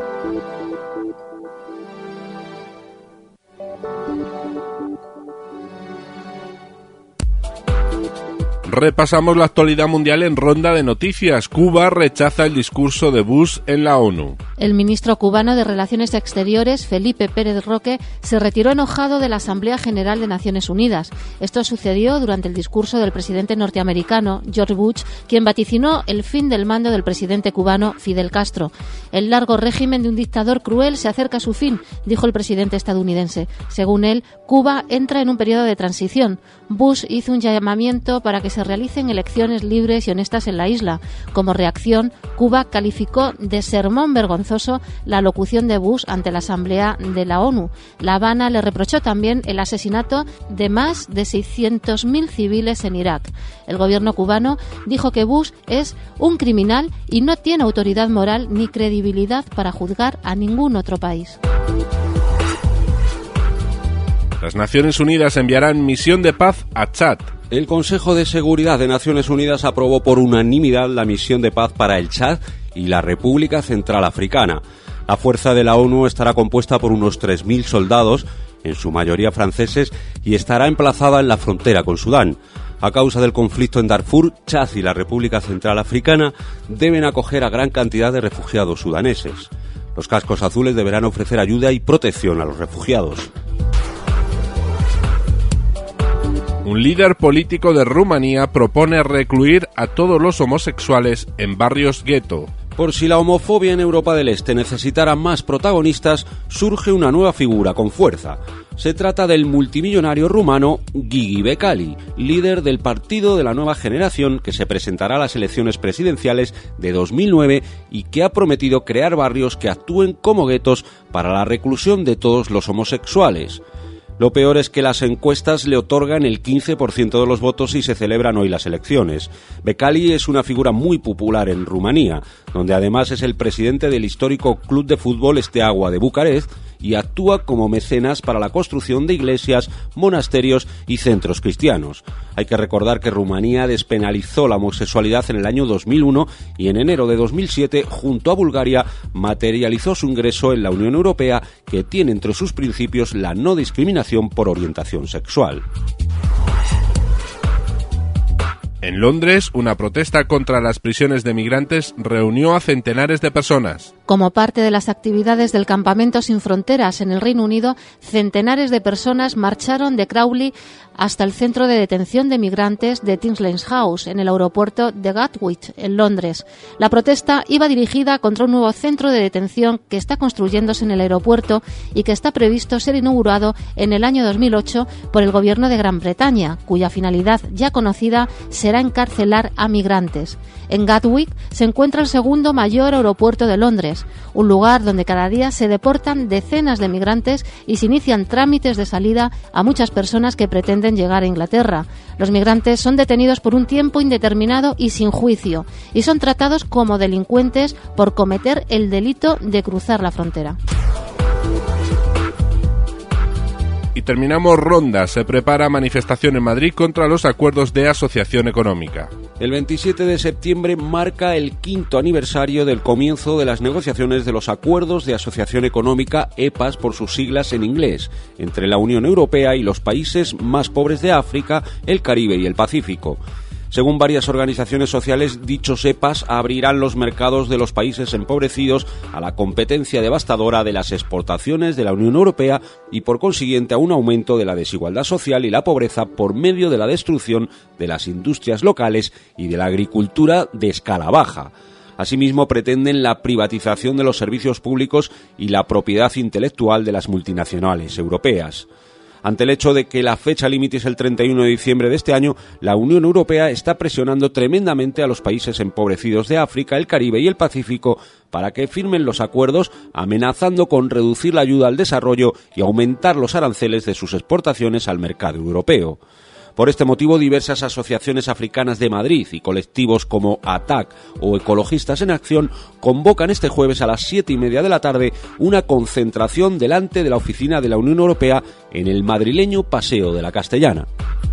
Repasamos la actualidad mundial en ronda de noticias. Cuba rechaza el discurso de Bush en la ONU. El ministro cubano de Relaciones Exteriores, Felipe Pérez Roque, se retiró enojado de la Asamblea General de Naciones Unidas. Esto sucedió durante el discurso del presidente norteamericano, George Bush, quien vaticinó el fin del mando del presidente cubano, Fidel Castro. El largo régimen de un dictador cruel se acerca a su fin, dijo el presidente estadounidense. Según él, Cuba entra en un periodo de transición. Bush hizo un llamamiento para que se realicen elecciones libres y honestas en la isla. Como reacción, Cuba calificó de sermón vergonzoso la alocución de Bush ante la Asamblea de la ONU. La Habana le reprochó también el asesinato de más de 600.000 civiles en Irak. El gobierno cubano dijo que Bush es un criminal y no tiene autoridad moral ni credibilidad para juzgar a ningún otro país. Las Naciones Unidas enviarán misión de paz a Chad. El Consejo de Seguridad de Naciones Unidas aprobó por unanimidad la misión de paz para el Chad y la República Central Africana. La fuerza de la ONU estará compuesta por unos 3.000 soldados, en su mayoría franceses, y estará emplazada en la frontera con Sudán. A causa del conflicto en Darfur, Chad y la República Central Africana deben acoger a gran cantidad de refugiados sudaneses. Los cascos azules deberán ofrecer ayuda y protección a los refugiados. Un líder político de Rumanía propone recluir a todos los homosexuales en barrios gueto. Por si la homofobia en Europa del Este necesitara más protagonistas, surge una nueva figura con fuerza. Se trata del multimillonario rumano Gigi Becali, líder del partido de la nueva generación que se presentará a las elecciones presidenciales de 2009 y que ha prometido crear barrios que actúen como guetos para la reclusión de todos los homosexuales. Lo peor es que las encuestas le otorgan el 15% de los votos y se celebran hoy las elecciones. Becali es una figura muy popular en Rumanía, donde además es el presidente del histórico club de fútbol Steaua de Bucarest y actúa como mecenas para la construcción de iglesias, monasterios y centros cristianos. Hay que recordar que Rumanía despenalizó la homosexualidad en el año 2001 y en enero de 2007, junto a Bulgaria, materializó su ingreso en la Unión Europea, que tiene entre sus principios la no discriminación por orientación sexual. En Londres, una protesta contra las prisiones de migrantes reunió a centenares de personas. Como parte de las actividades del Campamento Sin Fronteras en el Reino Unido, centenares de personas marcharon de Crawley hasta el centro de detención de migrantes de Tinsley House, en el aeropuerto de Gatwick, en Londres. La protesta iba dirigida contra un nuevo centro de detención que está construyéndose en el aeropuerto y que está previsto ser inaugurado en el año 2008 por el gobierno de Gran Bretaña, cuya finalidad ya conocida será encarcelar a migrantes. En Gatwick se encuentra el segundo mayor aeropuerto de Londres, un lugar donde cada día se deportan decenas de migrantes y se inician trámites de salida a muchas personas que pretenden llegar a Inglaterra. Los migrantes son detenidos por un tiempo indeterminado y sin juicio, y son tratados como delincuentes por cometer el delito de cruzar la frontera. Y terminamos ronda. Se prepara manifestación en Madrid contra los acuerdos de asociación económica. El 27 de septiembre marca el 5º aniversario del comienzo de las negociaciones de los acuerdos de asociación económica, EPAs por sus siglas en inglés, entre la Unión Europea y los países más pobres de África, el Caribe y el Pacífico. Según varias organizaciones sociales, dichos EPAs abrirán los mercados de los países empobrecidos a la competencia devastadora de las exportaciones de la Unión Europea y, por consiguiente, a un aumento de la desigualdad social y la pobreza por medio de la destrucción de las industrias locales y de la agricultura de escala baja. Asimismo, pretenden la privatización de los servicios públicos y la propiedad intelectual de las multinacionales europeas. Ante el hecho de que la fecha límite es el 31 de diciembre de este año, la Unión Europea está presionando tremendamente a los países empobrecidos de África, el Caribe y el Pacífico para que firmen los acuerdos, amenazando con reducir la ayuda al desarrollo y aumentar los aranceles de sus exportaciones al mercado europeo. Por este motivo, diversas asociaciones africanas de Madrid y colectivos como ATAC o Ecologistas en Acción convocan este jueves a las 7:30 de la tarde una concentración delante de la oficina de la Unión Europea en el madrileño Paseo de la Castellana.